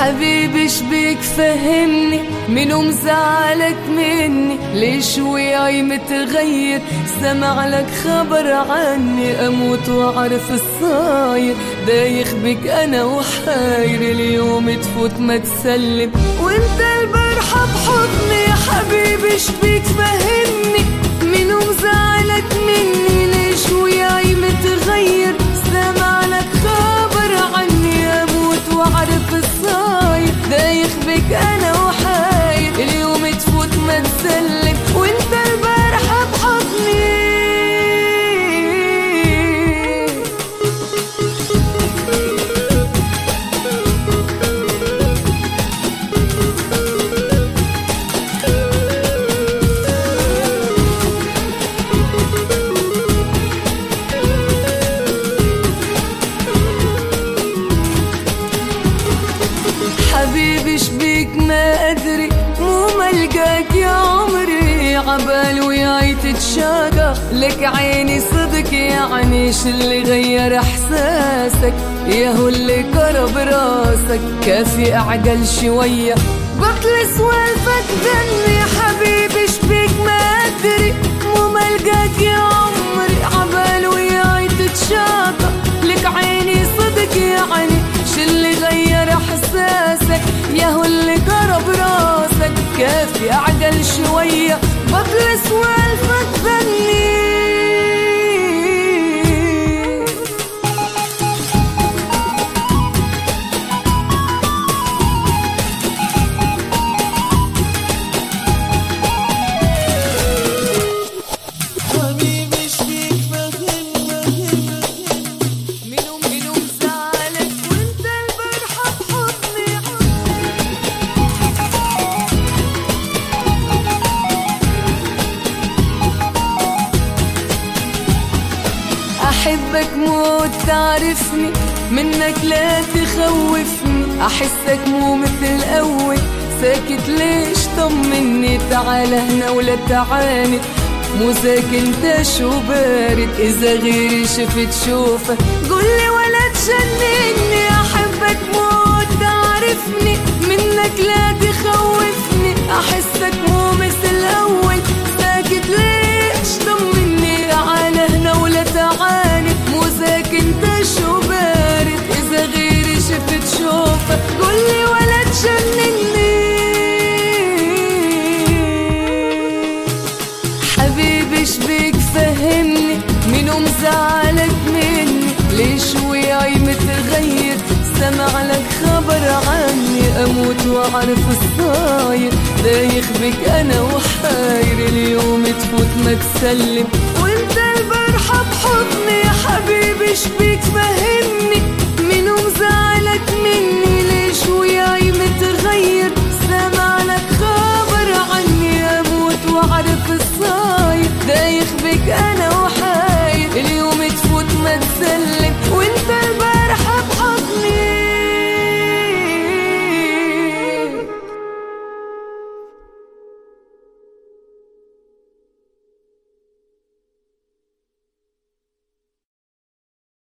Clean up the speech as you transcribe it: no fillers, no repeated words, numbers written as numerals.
حبيبي شبيك فهمني، منو مزعلك مني؟ ليش وياي متغير؟ سمع لك خبر عني، اموت واعرف الصاير. دايخ بك انا وحاير، اليوم تفوت ما تسلم وانت البارحة بحضني. حبيبي شبيك فهمني، منو مزعلك مني؟ ليش وياي متغير؟ سمع لك خبر عني، اموت واعرف الصاير. دايخ بك انا وحاير، اليوم تفوت ما تسلم وانت البارحة بحضني. حبيبي شبيك ما أدري، مو ملقاك يا عمري. عبال وياي تتشاقى لك عيني صدق، يعني شو اللي غير إحساسك؟ ياهو اللي قرب راسك، كافي أعقل شوية بطل سوالفك ذني. حبيبي شبيك ما أدري، مو ملقاك يا عمري. عبال وياي تتشاقى لك عيني صدق، يعني شو اللي غير إحساسك؟ ياهو اللي قرب راسك، كافي أعقل شوية بطل سوالفك ذني. أحبك موت تعرفني، منك لا تخوفني. أحسك مو مثل أول، ساكت ليش؟ طمني تعال هنا ولا تعاند، مو ساكن انت شو بارد. إذا غيري شفت شوفه قولي ولا تجنني. أحبك موت تعرفني، منك لا تخوفني. أحسك مو مثل أول، ساكت ليش؟ طمني تعال هنا ولا تعاند، مو ساكن انت شو بارد. إذا غيري شفت شوفه قولي ولا تجنني. حبيبي شبيك فهمني، منو مزعلك مني؟ ليش وياي متغير؟ سمع لك خبر عني، اموت واعرف الصاير. دايخ بك انا وحاير، اليوم تفوت ما تسلم وانت البارحة بحضني. حبيبي شبيك